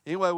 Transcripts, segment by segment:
Anyway,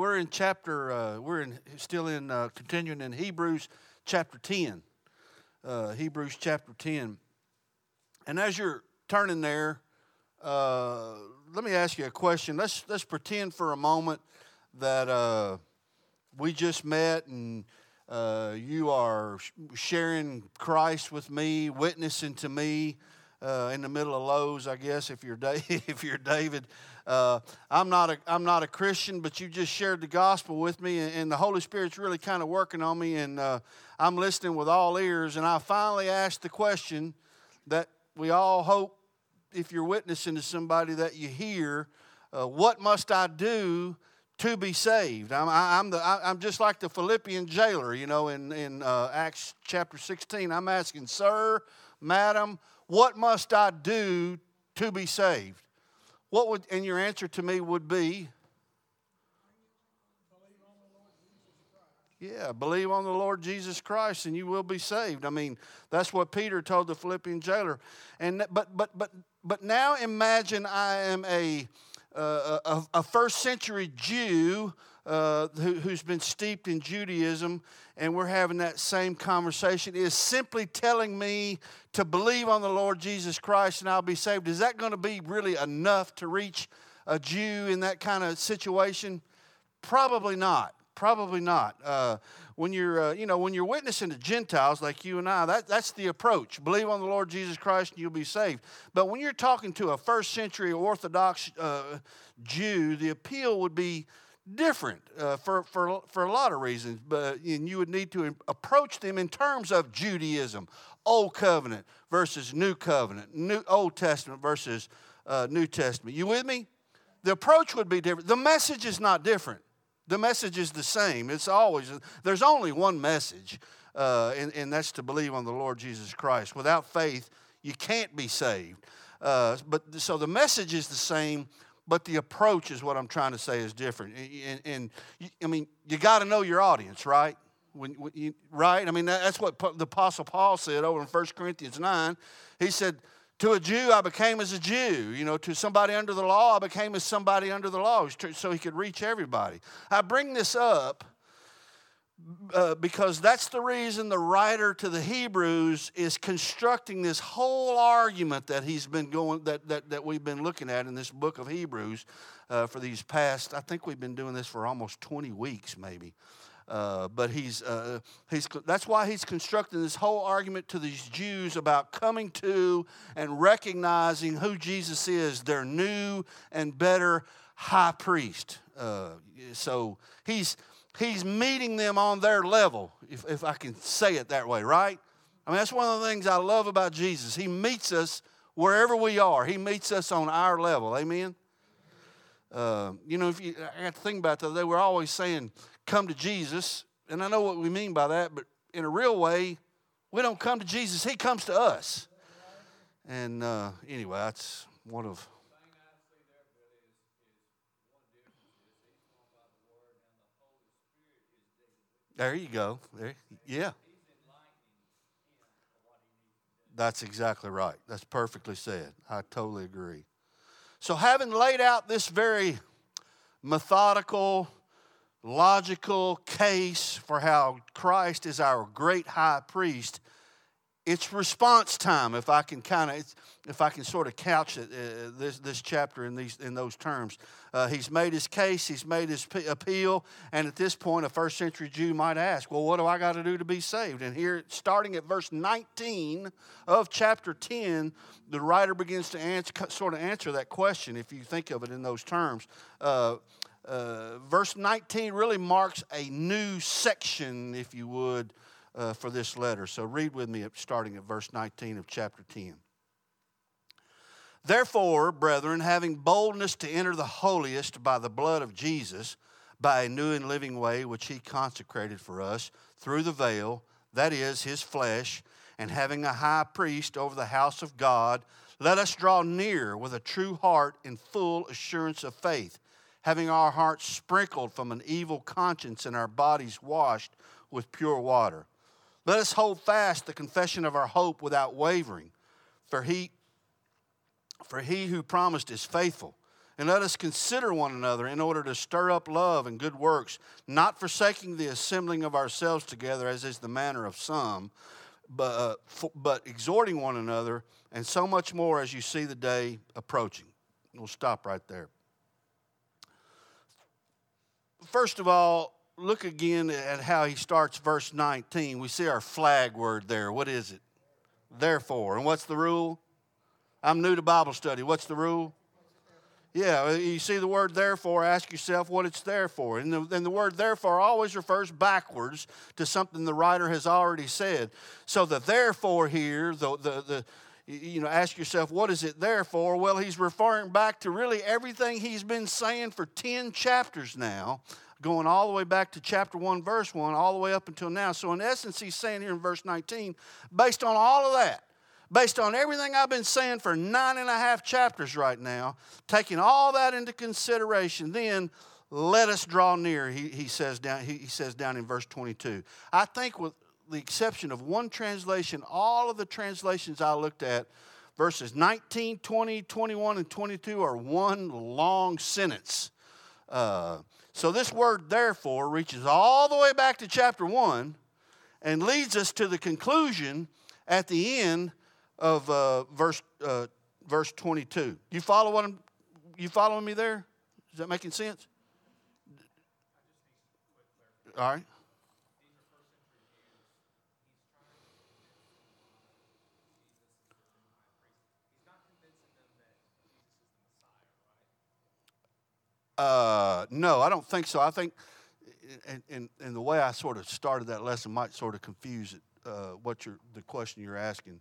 continuing in Hebrews chapter 10. Hebrews chapter 10. And as you're turning there, let me ask you a question. Let's pretend for a moment that we just met and you are sharing Christ with me, witnessing to me in the middle of Lowe's, I guess, if you're if you're David. I'm not a Christian, but you just shared the gospel with me, and the Holy Spirit's really kind of working on me, and I'm listening with all ears. And I finally asked the question that we all hope, if you're witnessing to somebody, that you hear: what must I do to be saved? I'm just like the Philippian jailer, in Acts chapter 16. I'm asking, sir, madam, what must I do to be saved? And your answer to me would be, believe on the Lord Jesus Christ and you will be saved. I mean, that's what Peter told the Philippian jailer. But now imagine I am a first century Jew who's been steeped in Judaism, and we're having that same conversation. Is simply telling me to believe on the Lord Jesus Christ and I'll be saved. Is that going to be really enough to reach a Jew in that kind of situation? Probably not. Probably not. When you're witnessing to Gentiles like you and I, that's the approach. Believe on the Lord Jesus Christ and you'll be saved. But when you're talking to a first century Orthodox Jew, the appeal would be different for a lot of reasons. And you would need to approach them in terms of Judaism, Old Covenant versus New Covenant, Old Testament versus New Testament. You with me? The approach would be different. The message is not different. The message is the same. There's only one message, and that's to believe on the Lord Jesus Christ. Without faith, you can't be saved. So the message is the same, but the approach is what I'm trying to say is different. You got to know your audience, right? Right? I mean, that's what the Apostle Paul said over in 1 Corinthians 9. He said, to a Jew, I became as a Jew. To somebody under the law, I became as somebody under the law, so he could reach everybody. I bring this up because that's the reason the writer to the Hebrews is constructing this whole argument that he's been going, that we've been looking at in this book of Hebrews for these past. I think we've been doing this for almost 20 weeks, maybe. But that's why he's constructing this whole argument to these Jews about coming to and recognizing who Jesus is, their new and better high priest. So he's meeting them on their level, if I can say it that way, right? I mean, that's one of the things I love about Jesus. He meets us wherever we are. He meets us on our level. Amen? I got to think about that. They were always saying, come to Jesus. And I know what we mean by that, but in a real way, we don't come to Jesus. He comes to us. And anyway, that's one of... There you go. Yeah. That's exactly right. That's perfectly said. I totally agree. So having laid out this very methodical, logical case for how Christ is our great high priest, it's response time. If I can sort of couch it, this chapter in those terms, he's made his case, he's made his appeal, and at this point, a first century Jew might ask, "Well, what do I got to do to be saved?" And here, starting at verse 19 of chapter 10, the writer begins to answer that question. If you think of it in those terms. Verse 19 really marks a new section, if you would, for this letter. So read with me starting at verse 19 of chapter 10. Therefore, brethren, having boldness to enter the holiest by the blood of Jesus, by a new and living way which he consecrated for us through the veil, that is, his flesh, and having a high priest over the house of God, let us draw near with a true heart in full assurance of faith, having our hearts sprinkled from an evil conscience and our bodies washed with pure water. Let us hold fast the confession of our hope without wavering, for he who promised is faithful. And let us consider one another in order to stir up love and good works, not forsaking the assembling of ourselves together, as is the manner of some, but exhorting one another, and so much more as you see the day approaching. We'll stop right there. First of all, look again at how he starts verse 19. We see our flag word there. What is it? Therefore. And what's the rule? I'm new to Bible study. What's the rule? Yeah, you see the word therefore, ask yourself what it's there for. And the word therefore always refers backwards to something the writer has already said. So the therefore here, ask yourself, what is it there for? Well, he's referring back to really everything he's been saying for 10 chapters now, going all the way back to chapter 1, verse 1, all the way up until now. So in essence, he's saying here in verse 19, based on all of that, based on everything I've been saying for 9.5 chapters right now, taking all that into consideration, then let us draw near, he says down in verse 22. I think with the exception of one translation, all of the translations I looked at, verses 19, 20, 21, and 22 are one long sentence. So this word therefore reaches all the way back to chapter 1 and leads us to the conclusion at the end of verse 22. You following me there? Is that making sense? All right. No, I don't think so. I think, and the way I sort of started that lesson might sort of confuse it. The question you're asking.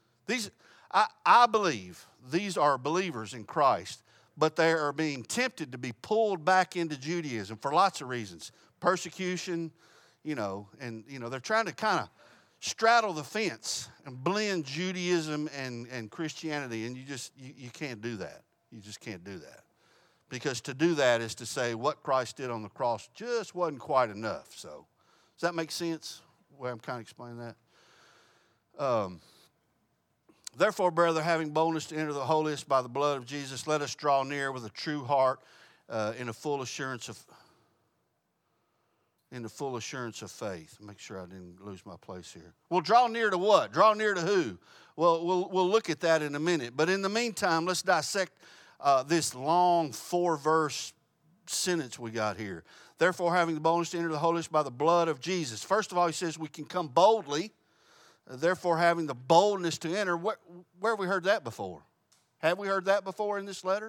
I believe these are believers in Christ, but they are being tempted to be pulled back into Judaism for lots of reasons. Persecution, they're trying to kind of straddle the fence and blend Judaism and Christianity, and you can't do that. You just can't do that. Because to do that is to say what Christ did on the cross just wasn't quite enough. So, does that make sense, the way I'm kind of explaining that? Therefore, brother, having boldness to enter the holiest by the blood of Jesus, let us draw near with a true heart in the full assurance of faith. Make sure I didn't lose my place here. Well, draw near to what? Draw near to who? Well, we'll look at that in a minute. But in the meantime, let's dissect this long 4-verse sentence we got here. Therefore, having the boldness to enter the holiest by the blood of Jesus. First of all, he says we can come boldly. Therefore, having the boldness to enter. Where have we heard that before? Have we heard that before in this letter?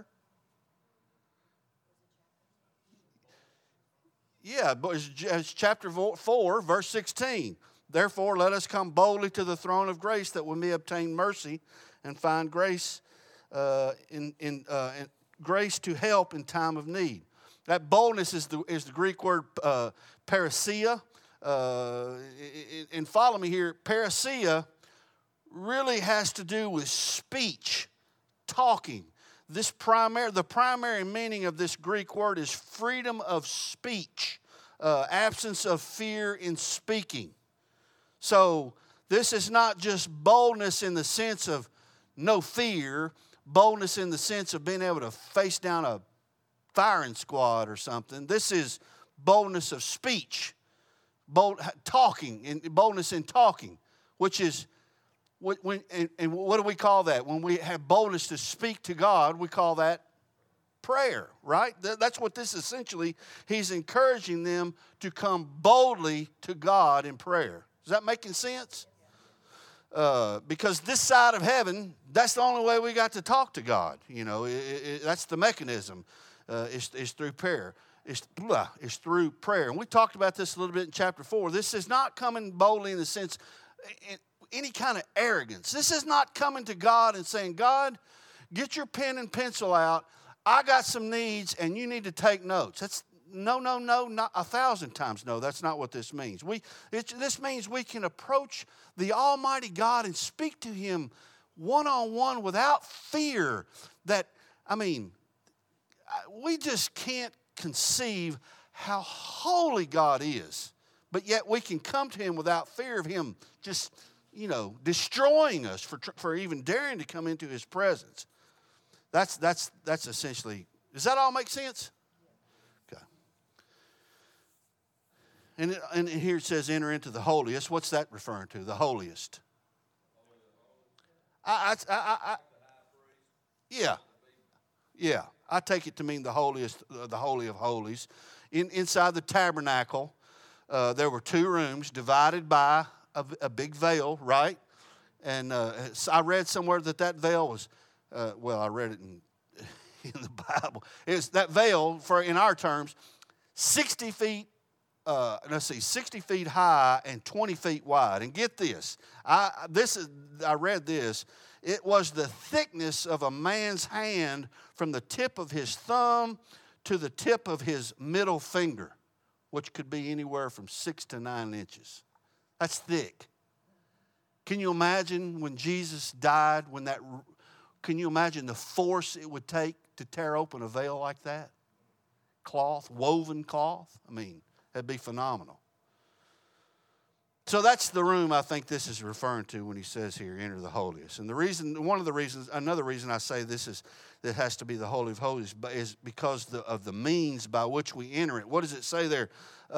Yeah, but it's chapter 4, verse 16. Therefore, let us come boldly to the throne of grace that we may obtain mercy and find grace grace to help in time of need. That boldness is the Greek word parousia. And follow me here. Parousia really has to do with speech, talking. The primary meaning of this Greek word is freedom of speech, absence of fear in speaking. So this is not just boldness in the sense of no fear, boldness in the sense of being able to face down a firing squad or something. This is boldness of speech, talking, and boldness in talking, which is, and what do we call that? When we have boldness to speak to God, we call that prayer, right? That's what this essentially, he's encouraging them to come boldly to God in prayer. Is that making sense? Because this side of heaven, that's the only way we got to talk to God. That's the mechanism. It's through prayer. It's through prayer. And we talked about this a little bit in chapter 4. This is not coming boldly in the sense, any kind of arrogance. This is not coming to God and saying, God, get your pen and pencil out. I got some needs and you need to take notes. That's no, not 1,000 times no. That's not what this means. This means we can approach the Almighty God and speak to Him one-on-one without fear. We just can't conceive how holy God is. But yet we can come to Him without fear of Him just, destroying us for even daring to come into His presence. That's essentially Does that all make sense? Okay. And here it says enter into the holiest. What's that referring to? The holiest. Yeah. I take it to mean the holiest, the holy of holies. Inside the tabernacle, there were 2 rooms divided by a big veil, right? And I read somewhere that veil was, I read it in the Bible. It's that veil, for in our terms, 60 feet. 60 feet high and 20 feet wide. And get this, I read this. It was the thickness of a man's hand from the tip of his thumb to the tip of his middle finger, which could be anywhere from 6 to 9 inches. That's thick. Can you imagine when Jesus died, can you imagine the force it would take to tear open a veil like that? Cloth, woven cloth. I mean, that'd be phenomenal. So that's the room I think this is referring to when he says here, enter the holiest. And another reason I say that has to be the Holy of Holies is because of the means by which we enter it. What does it say there?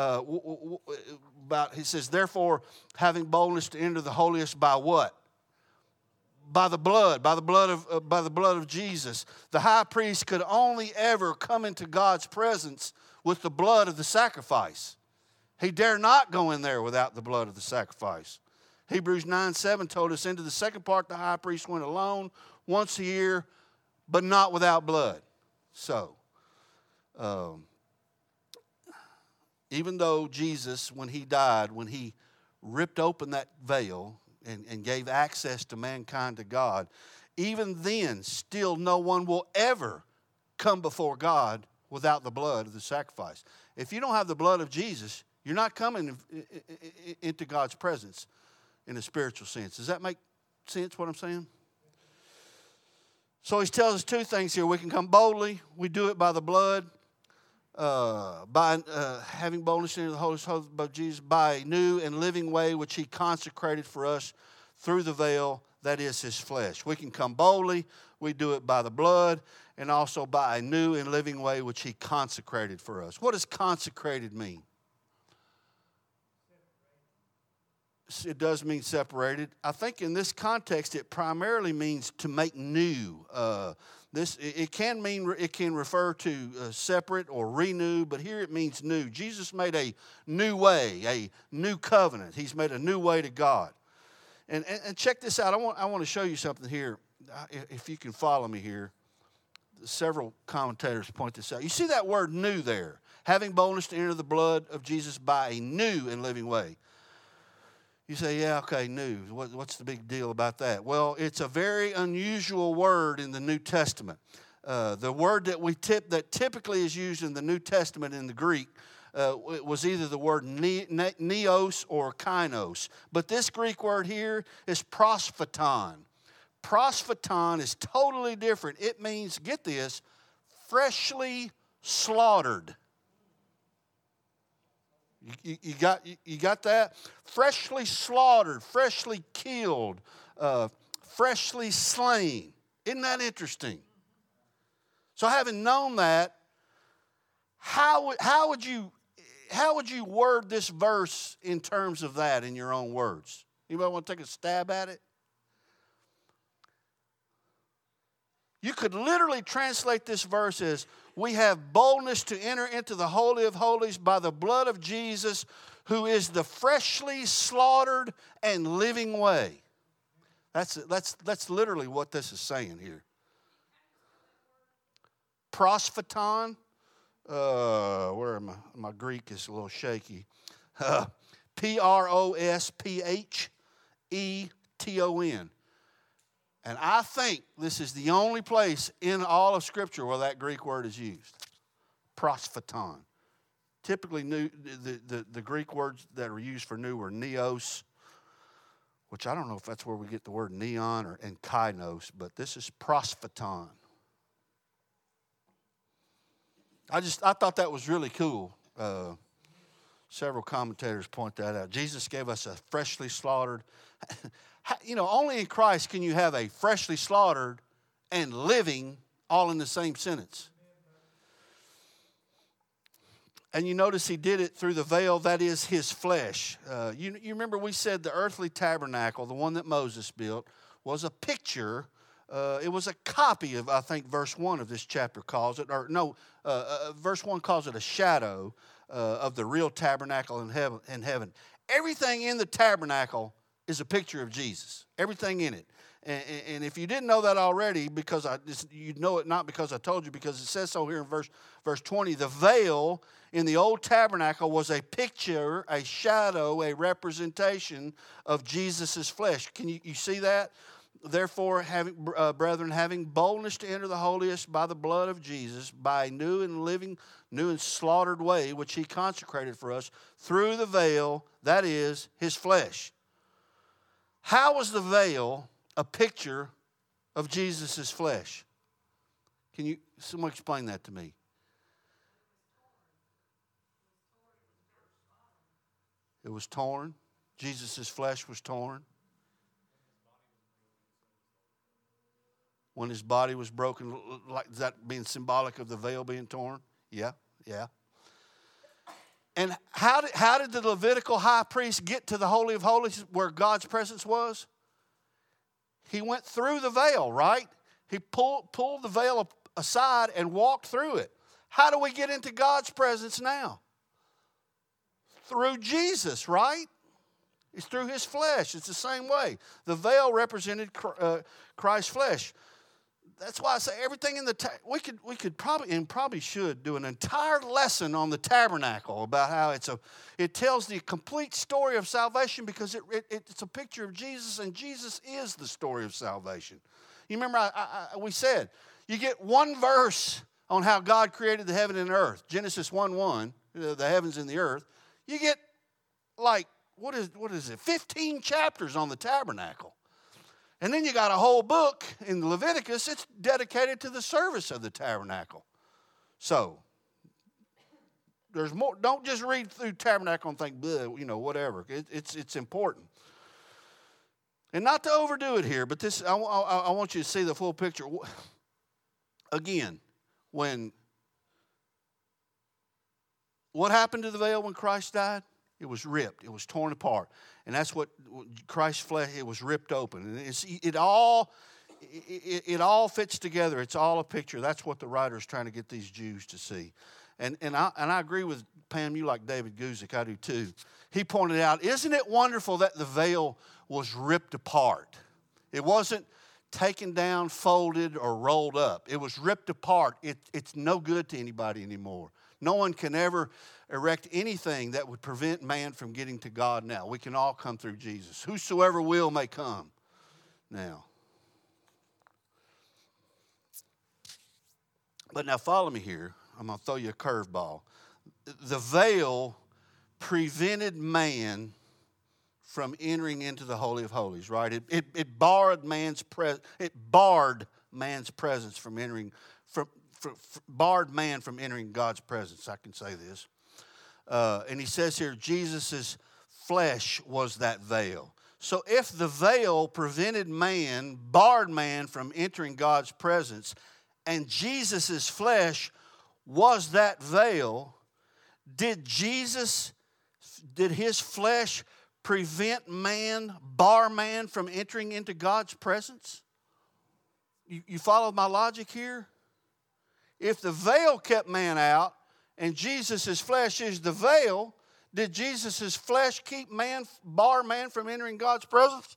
He says, therefore, having boldness to enter the holiest by what? By the blood of Jesus. The high priest could only ever come into God's presence with the blood of the sacrifice. He dare not go in there without the blood of the sacrifice. Hebrews 9:7 told us into the second part the high priest went alone once a year, but not without blood. So, even though Jesus, when he died, when he ripped open that veil and gave access to mankind to God, even then, still no one will ever come before God without the blood of the sacrifice. If you don't have the blood of Jesus, you're not coming into God's presence in a spiritual sense. Does that make sense, what I'm saying? So he tells us 2 things here. We can come boldly. We do it by the blood, by having boldness into the Holy of Jesus, by a new and living way which he consecrated for us through the veil, that is his flesh. We can come boldly. We do it by the blood and also by a new and living way which he consecrated for us. What does consecrated mean? It does mean separated. I think in this context it primarily means to make new. It can refer to separate or renew, but here it means new. Jesus made a new way, a new covenant. He's made a new way to God. And check this out. I want to show you something here. If you can follow me here. Several commentators point this out. You see that word new there? Having boldness to enter the blood of Jesus by a new and living way. You say, yeah, okay, new. What's the big deal about that? Well, it's a very unusual word in the New Testament. The word that typically is used in the New Testament in the Greek it was either the word neos or kainos. But this Greek word here is prosphaton. Prosphaton is totally different. It means, get this, freshly slaughtered. You got that? Freshly slaughtered, freshly killed, freshly slain. Isn't that interesting? So having known that, how would you word this verse in terms of that in your own words? Anybody want to take a stab at it? You could literally translate this verse as, we have boldness to enter into the Holy of Holies by the blood of Jesus, who is the freshly slaughtered and living way. That's literally what this is saying here. Prosphaton. Where am I? My Greek is a little shaky. Prospheton. And I think this is the only place in all of Scripture where that Greek word is used. Prosphaton. Typically, the Greek words that are used for new are neos, which I don't know if that's where we get the word neon and kainos, but this is prosphaton. I thought that was really cool. Several commentators point that out. Jesus gave us a freshly slaughtered. Only in Christ can you have a freshly slaughtered and living all in the same sentence. And you notice he did it through the veil, that is his flesh. You remember we said the earthly tabernacle, the one that Moses built, was a picture. It was a copy of, I think, verse 1 of this chapter calls it. Or no, verse 1 calls it a shadow of the real tabernacle in heaven. Everything in the tabernacle is a picture of Jesus. Everything in it. And if you didn't know that already, because you know it not because I told you, because it says so here in verse 20, the veil in the old tabernacle was a picture, a shadow, a representation of Jesus' flesh. Can you see that? Therefore, brethren, having boldness to enter the holiest by the blood of Jesus, by a new and slaughtered way, which he consecrated for us, through the veil, that is, his flesh. How was the veil a picture of Jesus' flesh? Can someone explain that to me? It was torn. Jesus' flesh was torn. When his body was broken, like is that being symbolic of the veil being torn? Yeah. And how did the Levitical high priest get to the Holy of Holies where God's presence was? He went through the veil, right? He pulled the veil aside and walked through it. How do we get into God's presence now? Through Jesus, right? It's through his flesh. It's the same way. The veil represented Christ's flesh. That's why I say everything in we could probably should do an entire lesson on the tabernacle about how it tells the complete story of salvation, because it's a picture of Jesus, and Jesus is the story of salvation. You remember we said you get one verse on how God created the heaven and earth, Genesis 1:1, the heavens and the earth. You get like what is it? 15 chapters on the tabernacle. And then you got a whole book in Leviticus. It's dedicated to the service of the tabernacle. So, there's more. Don't just read through tabernacle and think, whatever. It's important. And not to overdo it here, but I want you to see the full picture. Again, what happened to the veil when Christ died? It was ripped. It was torn apart. And that's what Christ's flesh, it was ripped open. And it all fits together. It's all a picture. That's what the writer is trying to get these Jews to see. And I agree with Pam, you like David Guzik, I do too. He pointed out, isn't it wonderful that the veil was ripped apart? It wasn't taken down, folded, or rolled up. It was ripped apart. It's no good to anybody anymore. No one can ever erect anything that would prevent man from getting to God now. We can all come through Jesus. Whosoever will may come now. But now follow me here. I'm going to throw you a curveball. The veil prevented man from entering into the Holy of Holies, right? It barred man's presence from entering, barred man from entering God's presence. I can say this. And he says here, Jesus' flesh was that veil. So if the veil prevented man, barred man from entering God's presence, and Jesus' flesh was that veil, did his flesh prevent man, bar man from entering into God's presence? You follow my logic here? If the veil kept man out and Jesus' flesh is the veil, did Jesus' flesh keep man, bar man from entering God's presence?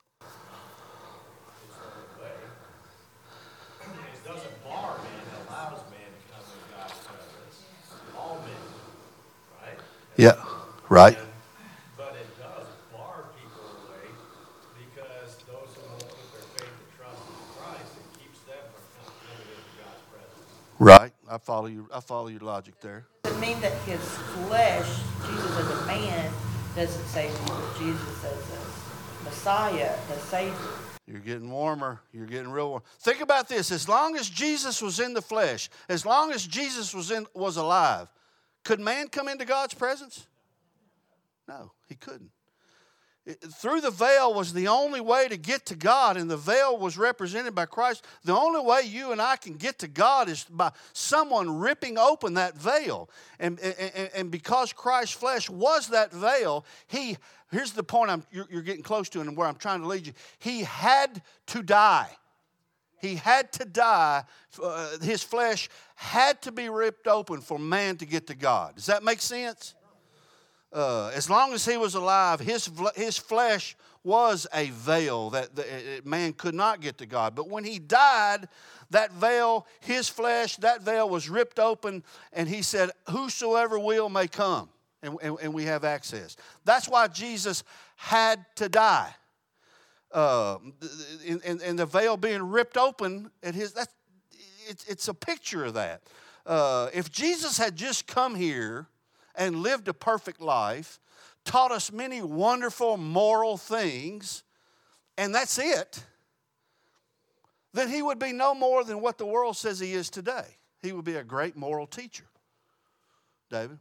It doesn't bar man, it allows man to come into God's presence. All men, right? Yeah, right. But it does bar people away because those who won't put their faith and trust in Christ, it keeps them from coming into God's presence. Right. I follow your logic there. Does it mean that his flesh, Jesus as a man, doesn't save you, but Jesus as a Messiah, the Savior? You're getting warmer. You're getting real warm. Think about this. As long as Jesus was in the flesh, as long as Jesus was alive, could man come into God's presence? No, he couldn't. Through the veil was the only way to get to God, and the veil was represented by Christ. The only way you and I can get to God is by someone ripping open that veil. And because Christ's flesh was that veil, here's the point you're getting close to and where I'm trying to lead you. He had to die. He had to die. His flesh had to be ripped open for man to get to God. Does that make sense? As long as he was alive, his flesh was a veil that man could not get to God. But when he died, that veil, his flesh, that veil was ripped open, and he said, whosoever will may come, and we have access. That's why Jesus had to die. And the veil being ripped open, it's a picture of that. If Jesus had just come here and lived a perfect life, taught us many wonderful moral things, and that's it, then he would be no more than what the world says he is today. He would be a great moral teacher. David?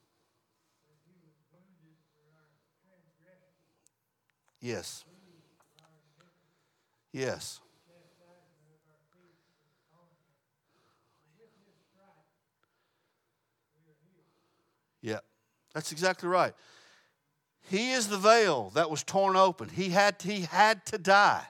Yes. Yes. Yeah, that's exactly right. He is the veil that was torn open. He had to die.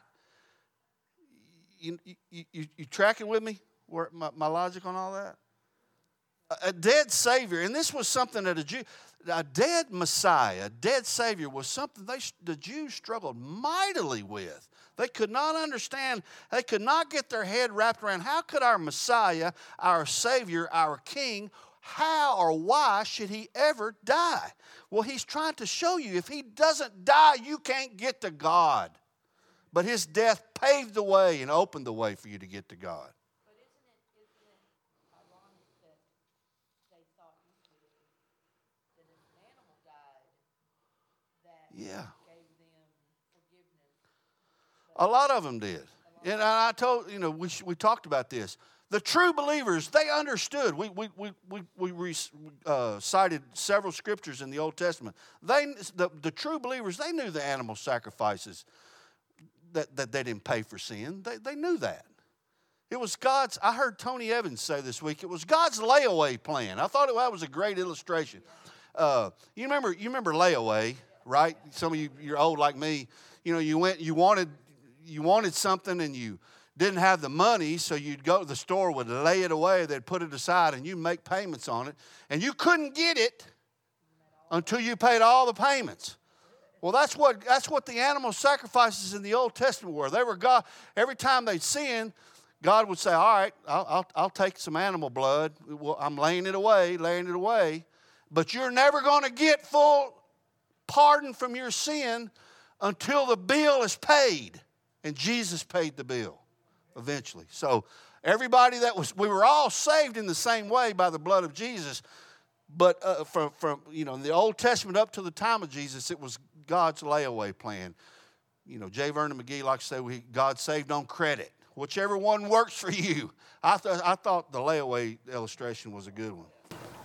You tracking with me? Where my logic on all that? A dead Savior, and this was something that a dead Messiah, a dead Savior was something the Jews struggled mightily with. They could not understand. They could not get their head wrapped around how could our Messiah, our Savior, our King, how or why should he ever die? Well, he's trying to show you if he doesn't die, you can't get to God. But his death paved the way and opened the way for you to get to God. But isn't it ironic that they thought that if an animal died, that gave them forgiveness? A lot of them did. And I told, we talked about this. The true believers, they understood. We cited several scriptures in the Old Testament. The true believers, they knew the animal sacrifices that they didn't pay for sin. They knew that. It was God's, I heard Tony Evans say this week, it was God's layaway plan. I thought that was a great illustration. You remember layaway, right? Some of you're old like me. You wanted something and you didn't have the money, so you'd go to the store, would lay it away, they'd put it aside, and you make payments on it. And you couldn't get it until you paid all the payments. Well, that's what the animal sacrifices in the Old Testament were. They were God. Every time they'd sin, God would say, all right, I'll take some animal blood. Well, I'm laying it away. But you're never going to get full pardon from your sin until the bill is paid. And Jesus paid the bill. Eventually. So everybody we were all saved in the same way by the blood of Jesus. But from the Old Testament up to the time of Jesus, it was God's layaway plan. J. Vernon McGee likes to say God saved on credit. Whichever one works for you. I thought the layaway illustration was a good one.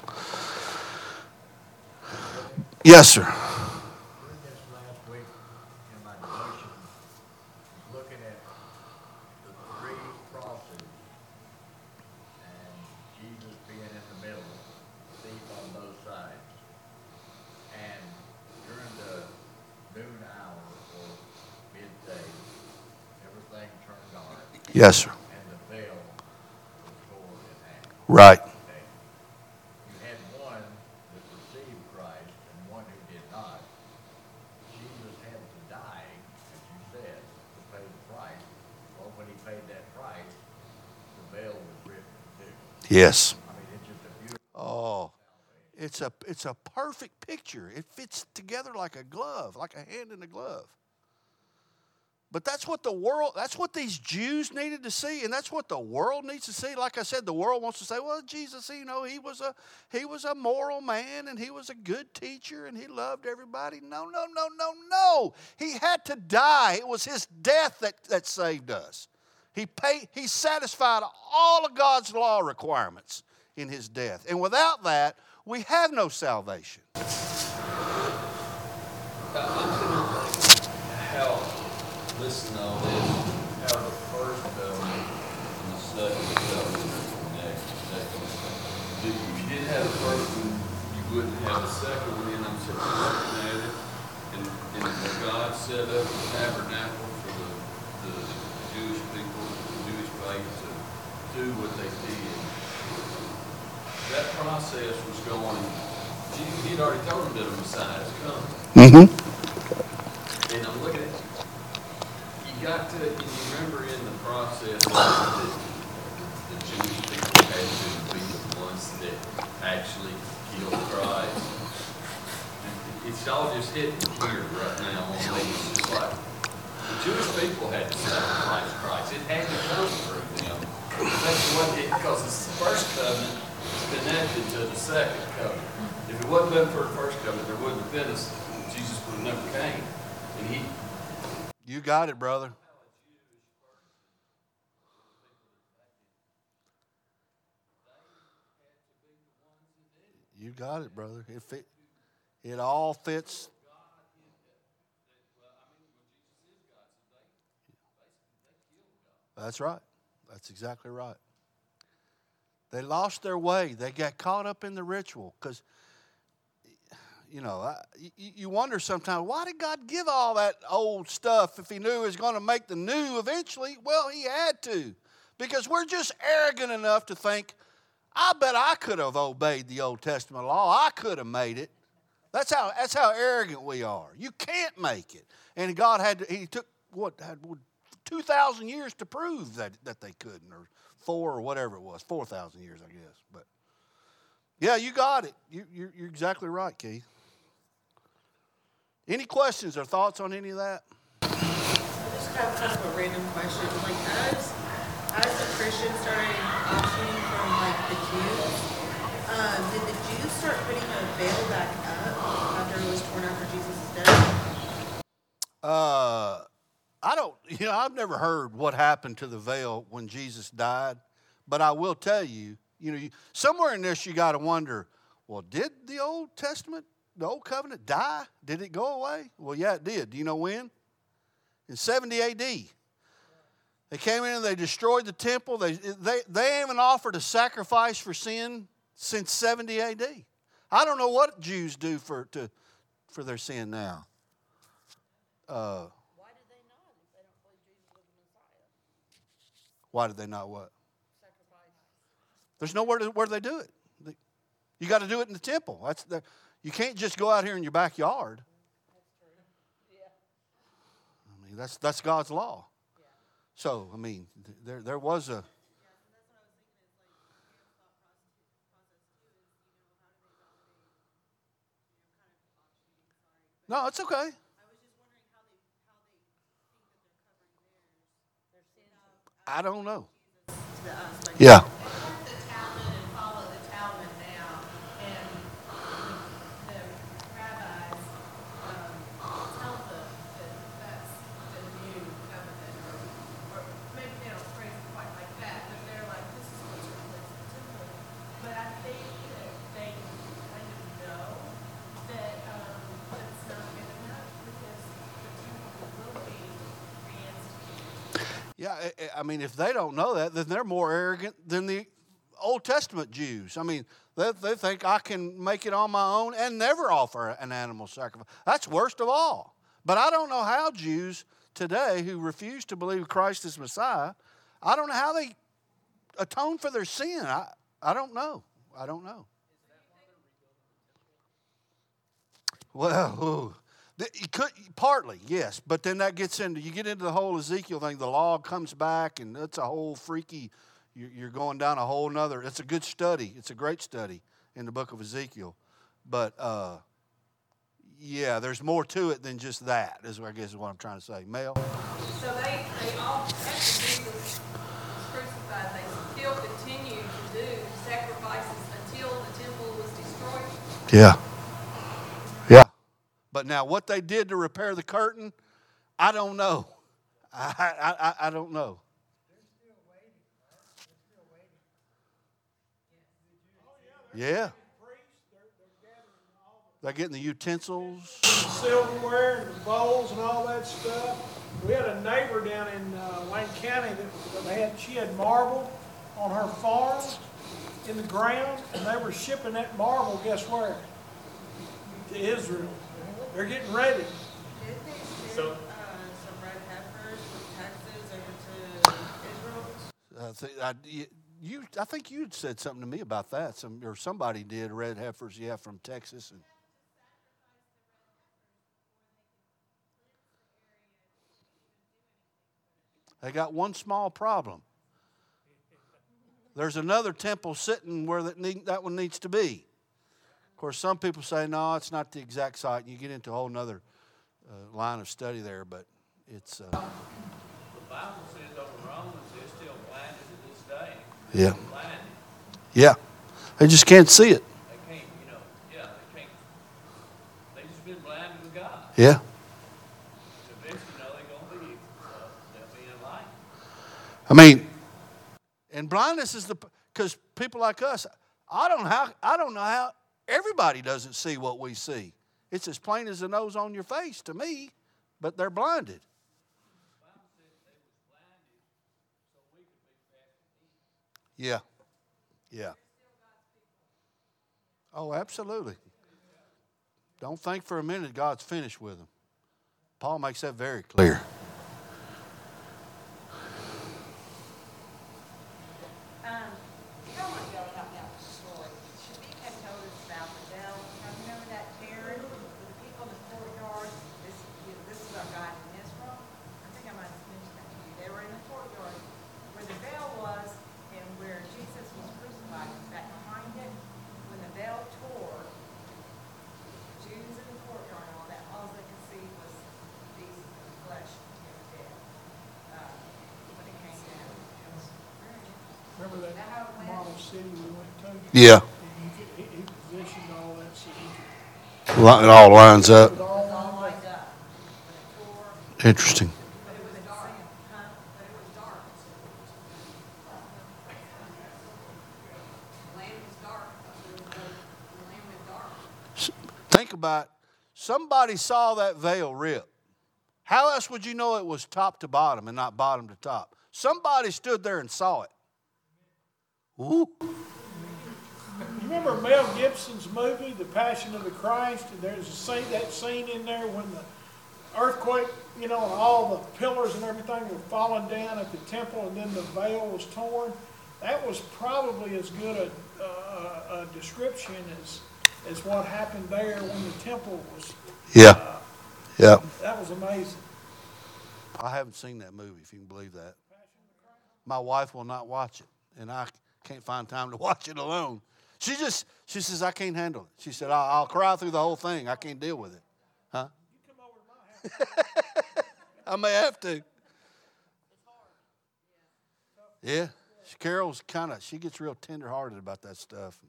Yes, sir. During this last week in my devotion, looking at the three crosses and Jesus being in the middle, thief on both sides. And during the noon hour or midday, everything turned dark. Yes, sir. And the veil was torn in half. Right. You had one that received Christ and one who did not. Jesus had to die, as you said, to pay the price. Well, when he paid that price, the veil was ripped in two. Yes. I mean, it's just a beautiful. Oh, it's a perfect picture. It fits together like a glove, like a hand in a glove. But that's what these Jews needed to see, and that's what the world needs to see. Like I said, the world wants to say, well, Jesus, he was a moral man, and he was a good teacher, and he loved everybody. No. He had to die. It was his death that saved us. He satisfied all of God's law requirements in his death. And without that, we have no salvation. listen to all this, how the first covenant and the second covenant are connected. If you didn't have the first one, you wouldn't have the second one. And I'm sitting there looking at it, and God set up the tabernacle for the Jewish people, the Jewish faith to do what they did. That process was going. He'd already told them that a Messiah is coming. Mm-hmm. And I'm looking at you got to, and you remember in the process that the Jewish people had to be the ones that actually killed Christ. It's all just hitting here right now on me. It's just like the Jewish people had to sacrifice Christ. It had to come through them. That's what it, because the first covenant is connected to the second covenant. If it wasn't been for the first covenant, there wouldn't have been Jesus would have never came. And he. You got it, brother. You got it, brother. It all fits. That's right. That's exactly right. They lost their way. They got caught up in the ritual because, you know, you wonder sometimes, why did God give all that old stuff if he knew he was going to make the new eventually? Well, he had to, because we're just arrogant enough to think, I bet I could have obeyed the Old Testament law. I could have made it. That's how arrogant we are. You can't make it. And God he took, 2,000 years to prove that they couldn't, or 4 or whatever it was, 4,000 years, I guess. But yeah, you got it. You're exactly right, Keith. Any questions or thoughts on any of that? I just have kind of a random question. Like, as the Christians started optioning from like the Jews, did the Jews start putting the veil back up after it was torn after Jesus' death? I've never heard what happened to the veil when Jesus died, but I will tell you, somewhere in this you got to wonder, well, did the Old Testament, the Old Covenant die? Did it go away? Well, yeah, it did. Do you know when? In 70 A.D. They came in and they destroyed the temple. They haven't offered a sacrifice for sin since 70 A.D. I don't know what Jews do for their sin now. Why did they not if they don't believe Jesus was the Messiah? Why did they not what? Sacrifice. There's nowhere where they do it. You got to do it in the temple. You can't just go out here in your backyard. That's true. Yeah. I mean, that's God's law. Yeah. So, I mean, there was a. No, it's okay. I was just wondering how they think that they're covering theirs. I don't know. To us, like, Yeah. They work the Talmud and follow the Talmud now, and the rabbis tell them that that's the new covenant, or maybe they don't phrase it quite like that, but they're like, this is what's replaced the temple. But I think that they kind of know that it's not good enough because the temple will be reinstated. Yeah, I mean, if they don't know that, then they're more arrogant than the Old Testament Jews. I mean, they think I can make it on my own and never offer an animal sacrifice. That's worst of all. But I don't know how Jews today who refuse to believe Christ is Messiah, I don't know how they atone for their sin. I don't know. I don't know. Well, it could, partly, yes, but then that gets into, you get into the whole Ezekiel thing, the law comes back, and it's a whole freaky, you're going down a whole nother, it's a good study, it's a great study in the book of Ezekiel, but yeah, there's more to it than just that, I guess is what I'm trying to say. Mel? So they all, after Jesus was crucified, they still continued to do sacrifices until the temple was destroyed. Yeah. Yeah. But now what they did to repair the curtain, I don't know. I don't know. They're still waiting, right? They're still waiting. Yeah. Priests, they're gathering all They're getting the utensils. the silverware and the bowls and all that stuff. We had a neighbor down in Wayne County that she had marble on her farm in the ground, and they were shipping that marble, guess where? To Israel. They're getting ready. Did they ship So- some red heifers from Texas over to Israel? I think you said something to me about that. Or somebody did, red heifers, from Texas. And they got one small problem. There's another temple sitting where that one needs to be. Of course, some people say, no, it's not the exact site. And you get into a whole other line of study there, but it's... The Bible says over Romans, they're still blinded to this day. Yeah. Blinded. Yeah. They just can't see it. They can't, they can't. They just been blinded to God. Yeah. Eventually, they're going to be, they'll be enlightened. I mean, and blindness is because people like us, I don't know how everybody doesn't see what we see. It's as plain as the nose on your face to me, but they're blinded. Yeah. Yeah. Oh, absolutely. Don't think for a minute God's finished with them. Paul makes that very clear. Y'all might be able to help me out with the story. Shabik had told us about the bell. Now, remember that Karen with the people in the courtyard? This is our guy in Israel. I think I might have mentioned that to you. They were in the courtyard where the veil was and where Jesus was crucified. Back behind it, when the veil tore, Jews in the courtyard and all that, all they could see was Jesus' flesh and dead. When it came down, it was very interesting. Remember that model city we went to? Yeah. He positioned all that city. It all lines up. With all It was all lined lined up. When it tore, Interesting. but it was dark, huh? But it was dark. The land was dark. The land was dark. Think about it. Somebody saw that veil rip. How else would you know it was top to bottom and not bottom to top? Somebody stood there and saw it. Ooh. You remember Mel Gibson's movie, The Passion of the Christ? There's that scene in there when the earthquake, and all the pillars and everything were falling down at the temple, and then the veil was torn. That was probably as good a description as what happened there when the temple was. Yeah. Yeah. That was amazing. I haven't seen that movie, if you can believe that. My wife will not watch it, and I can't find time to watch it alone. She says, I can't handle it. She said, I'll cry through the whole thing. I can't deal with it. Huh? You come over to my house. I may have to. Yeah. Carol's she gets real tender-hearted about that stuff.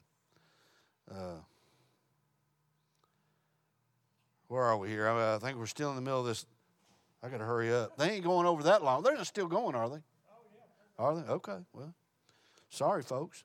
Where are we here? I think we're still in the middle of this. I got to hurry up. They ain't going over that long. They're just still going, are they? Oh, yeah. Are they? Okay. Well, sorry, folks.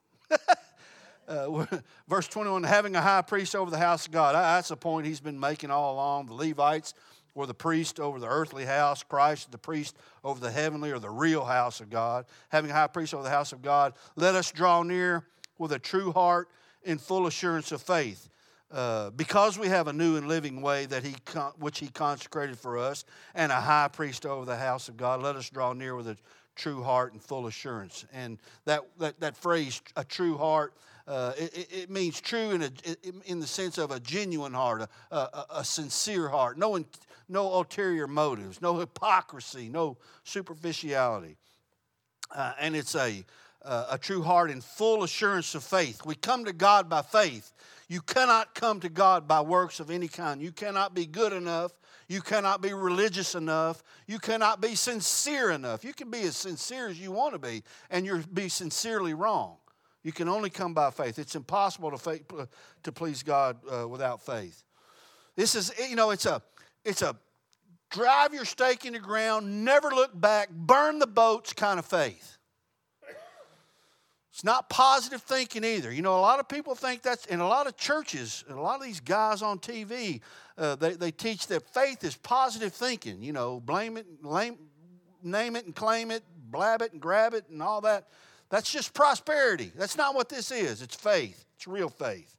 Verse 21, having a high priest over the house of God. That's the point he's been making all along. The Levites were the priest over the earthly house. Christ, the priest over the heavenly or the real house of God. Having a high priest over the house of God, let us draw near with a true heart in full assurance of faith. Because we have a new and living way which he consecrated for us, and a high priest over the house of God, let us draw near with a true heart and full assurance. And that phrase, a true heart, it means true in the sense of a genuine heart, a sincere heart, no ulterior motives, no hypocrisy, no superficiality. And it's a true heart in full assurance of faith. We come to God by faith. You cannot come to God by works of any kind. You cannot be good enough. You cannot be religious enough. You cannot be sincere enough. You can be as sincere as you want to be, and you'll be sincerely wrong. You can only come by faith. It's impossible to please God without faith. This is, it's a drive your stake in the ground, never look back, burn the boats kind of faith. It's not positive thinking either. You know, a lot of people think that's, in a lot of churches, and a lot of these guys on TV, they teach that faith is positive thinking. You know, name it and claim it, blab it and grab it and all that. That's just prosperity. That's not what this is. It's faith. It's real faith.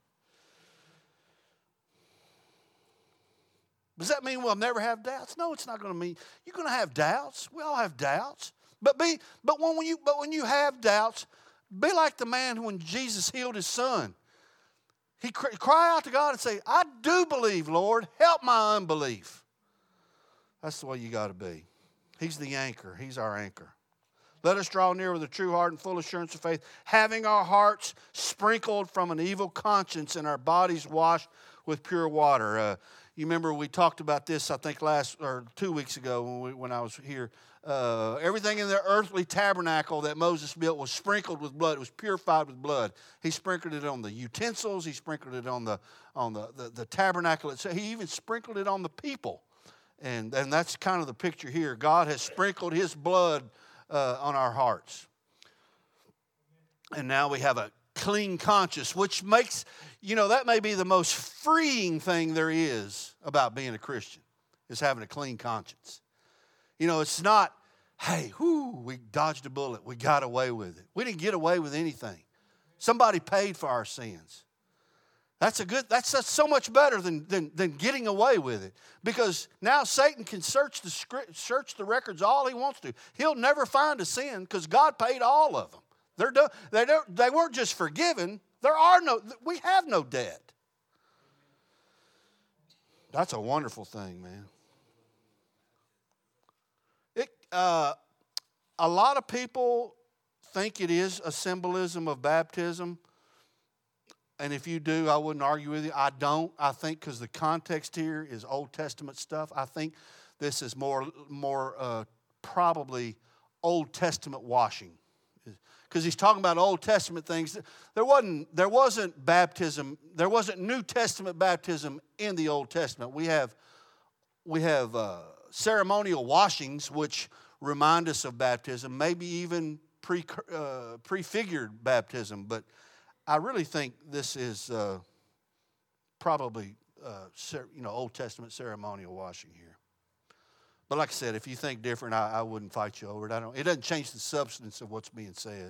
Does that mean we'll never have doubts? No, it's not going to mean. You're going to have doubts. We all have doubts. But when you have doubts, be like the man when Jesus healed his son. He cry out to God and say, I do believe, Lord. Help my unbelief. That's the way you got to be. He's the anchor. He's our anchor. Let us draw near with a true heart and full assurance of faith, having our hearts sprinkled from an evil conscience and our bodies washed with pure water. You remember we talked about this, I think 2 weeks ago when I was here. Everything in the earthly tabernacle that Moses built was sprinkled with blood. It was purified with blood. He sprinkled it on the utensils. He sprinkled it on the tabernacle itself. He even sprinkled it on the people. And that's kind of the picture here. God has sprinkled his blood on our hearts. And now we have a clean conscience, which makes, that may be the most freeing thing there is about being a Christian, is having a clean conscience. It's not, hey, we dodged a bullet. We got away with it. We didn't get away with anything. Somebody paid for our sins. That's so much better than getting away with it. Because now Satan can search the records all he wants to. He'll never find a sin because God paid all of them. They're done. They weren't just forgiven. We have no debt. That's a wonderful thing, man. A lot of people think it is a symbolism of baptism. And if you do, I wouldn't argue with you. I don't. I think because the context here is Old Testament stuff. I think this is more probably Old Testament washing. Because he's talking about Old Testament things. There wasn't baptism. There wasn't New Testament baptism in the Old Testament. We have ceremonial washings which remind us of baptism, maybe even prefigured baptism. But I really think this is probably Old Testament ceremonial washing here. But like I said, if you think different, I wouldn't fight you over it. It doesn't change the substance of what's being said.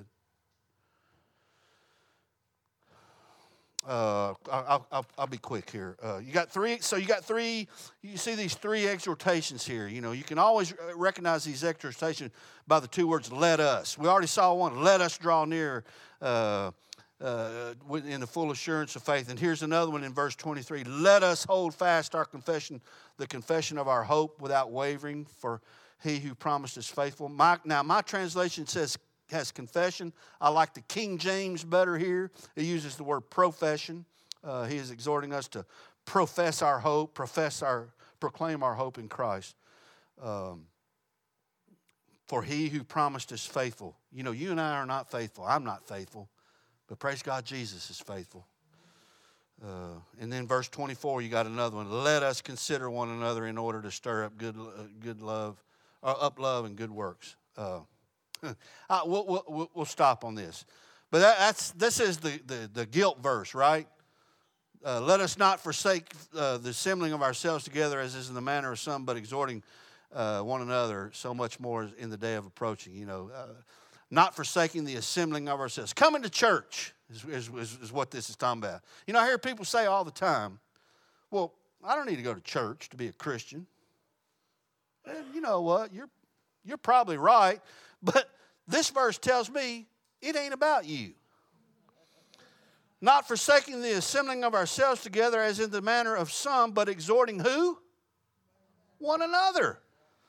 I'll be quick here. You got three. So you got three. You see these three exhortations here. You can always recognize these exhortations by the two words "let us." We already saw one. Let us draw near in the full assurance of faith. And here's another one in verse 23. Let us hold fast our confession, the confession of our hope, without wavering. For he who promised is faithful. My translation has confession. I like the King James better here. It uses the word profession. He is exhorting us to profess our hope, proclaim our hope in Christ. For he who promised is faithful. You and I are not faithful. I'm not faithful. But praise God, Jesus is faithful. And then verse 24, you got another one. Let us consider one another in order to stir up good love, up love and good works. We'll stop on this. But this is the guilt verse, right? Let us not forsake the assembling of ourselves together as is in the manner of some, but exhorting one another so much more in the day of approaching. Not forsaking the assembling of ourselves. Coming to church is what this is talking about. I hear people say all the time, well, I don't need to go to church to be a Christian. And you know what? You're probably right. But this verse tells me it ain't about you. Not forsaking the assembling of ourselves together as in the manner of some, but exhorting who? One another.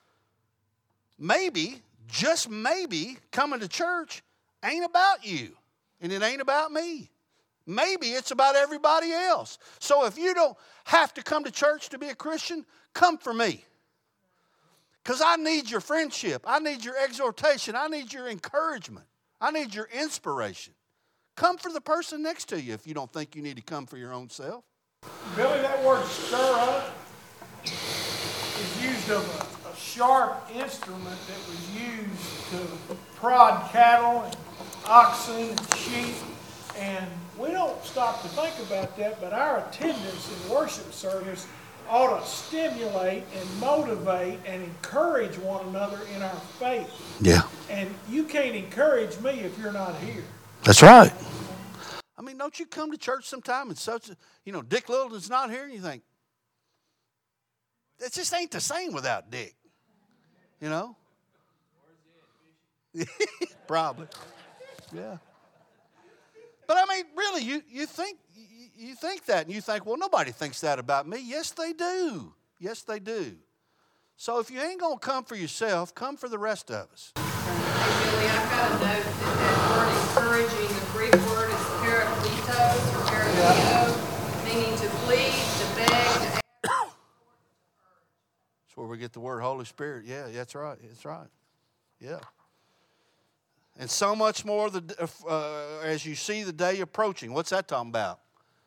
Maybe, just maybe, coming to church ain't about you. And it ain't about me. Maybe it's about everybody else. So if you don't have to come to church to be a Christian, come for me. Because I need your friendship. I need your exhortation. I need your encouragement. I need your inspiration. Come for the person next to you if you don't think you need to come for your own self. Billy, that word stir up is used of a sharp instrument that was used to prod cattle and oxen and sheep, and we don't stop to think about that, but our attendance in worship service ought to stimulate and motivate and encourage one another in our faith. Yeah. And you can't encourage me if you're not here. That's right. I mean, don't you come to church sometime and Dick Littleton's not here and you think, it just ain't the same without Dick. You know? Probably. Yeah. But I mean, really, you think that, and you think, well, nobody thinks that about me. Yes, they do. Yes, they do. So if you ain't going to come for yourself, come for the rest of us. Hey, Billy, I've got a note that word encouraging, the Greek word is parakletos or parakleo, meaning to plead, to beg, to ask. That's where we get the word Holy Spirit. Yeah, that's right. That's right. Yeah. And so much more as you see the day approaching. What's that talking about?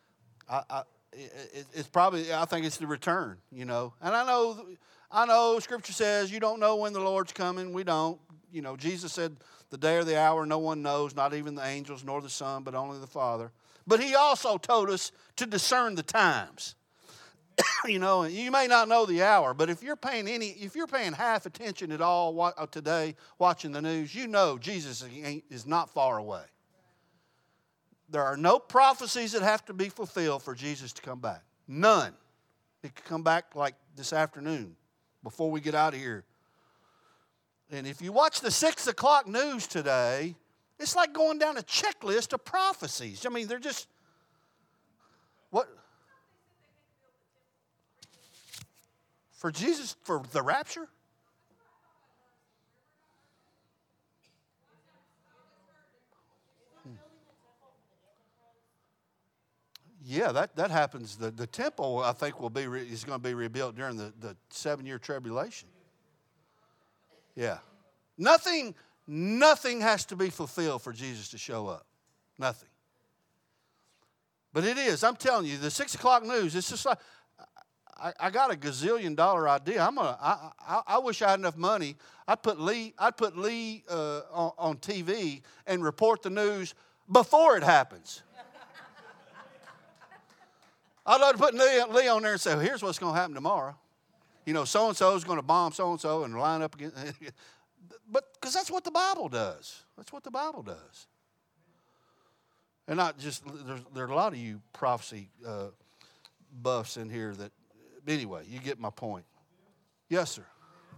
It's probably, I think it's the return, you know. And I know Scripture says you don't know when the Lord's coming. We don't. You know, Jesus said the day or the hour no one knows, not even the angels nor the Son, but only the Father. But he also told us to discern the times. You know, you may not know the hour, but if you're paying half attention at all today, watching the news, you know Jesus is not far away. There are no prophecies that have to be fulfilled for Jesus to come back. None. He could come back like this afternoon before we get out of here. And if you watch the 6 o'clock news today, it's like going down a checklist of prophecies. I mean, they're just, what? For Jesus, for the rapture? Yeah, that happens. The temple, I think, is going to be rebuilt during the 7-year tribulation. Yeah. Nothing has to be fulfilled for Jesus to show up. Nothing. But it is. I'm telling you, the 6 o'clock news, it's just like, I got a gazillion dollar idea. I wish I had enough money. I'd put Lee on TV and report the news before it happens. I'd love to put Lee on there and say, well, here's what's going to happen tomorrow. You know, so-and-so is going to bomb so-and-so and line up against. But because that's what the Bible does. That's what the Bible does. And not just, there are a lot of you prophecy buffs in here that, anyway, you get my point. Yes, sir.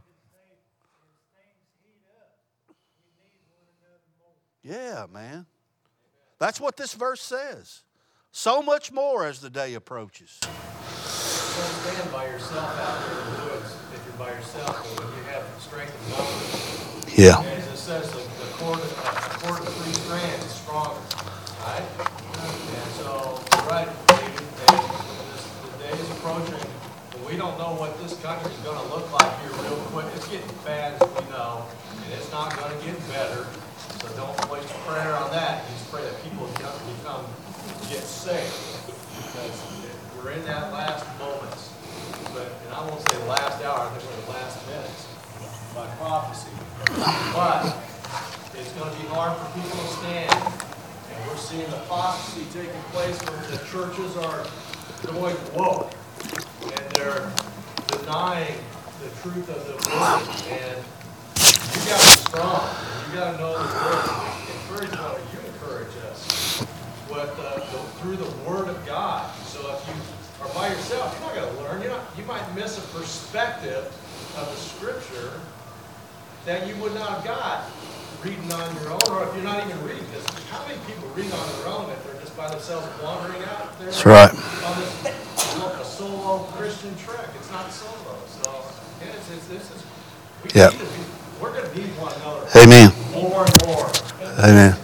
Yeah, man. That's what this verse says. So much more as the day approaches. Don't stand by yourself out there in the woods if you're by yourself, but when you have strength of numbers. Yeah. As it says, the cord of 3 strands is stronger. Right? And so, you're right, David, the day is approaching, but we don't know what this country is going to look like here real quick. It's getting bad, as we know, and it's not going to get better. So don't waste prayer on that. Just pray that people get saved, because we're in that last moments. And I won't say the last hour, I think we're in the last minutes by prophecy. But it's going to be hard for people to stand. And we're seeing apostasy taking place where the churches are going woke. And they're denying the truth of the word. And you got to be strong. And you got to know the word. Encourage one, you encourage us. Through the Word of God. So if you are by yourself, you're not going to learn. You might miss a perspective of the Scripture that you would not have got reading on your own, or if you're not even reading this. How many people read on their own if they're just by themselves wandering out there? That's right. On this a solo Christian trek. It's not solo. So we're going to need one another. Amen. More and more. Amen.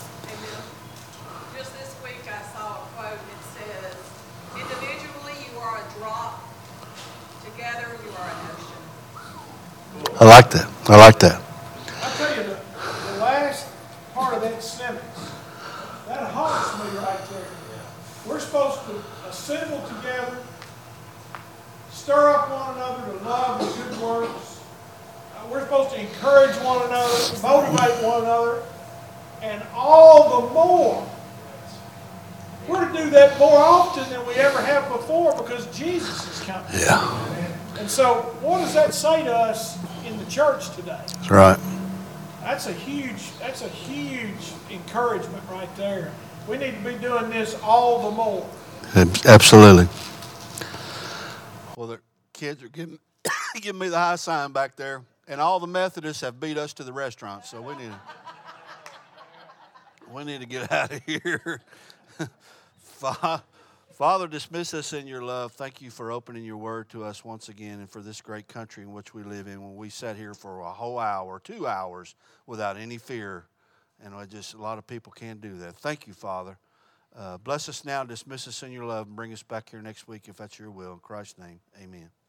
Just this week I saw a quote that says, individually you are a drop, together you are an ocean. I like that. I like that. I tell you, the last part of that sentence, that haunts me right there. We're supposed to assemble together, stir up one another to love and good works. We're supposed to encourage one another, motivate one another. and all the more. We're to do that more often than we ever have before because Jesus is coming. Yeah. And so what does that say to us in the church today? That's right. That's a huge encouragement right there. We need to be doing this all the more. Absolutely. Well, the kids are giving me the high sign back there, and all the Methodists have beat us to the restaurant, so we need to get out of here. Father, dismiss us in your love. Thank you for opening your word to us once again and for this great country in which we live in. When we sat here for a whole hour, 2 hours, without any fear, and a lot of people can't do that. Thank you, Father. Bless us now, dismiss us in your love, and bring us back here next week if that's your will. In Christ's name, amen.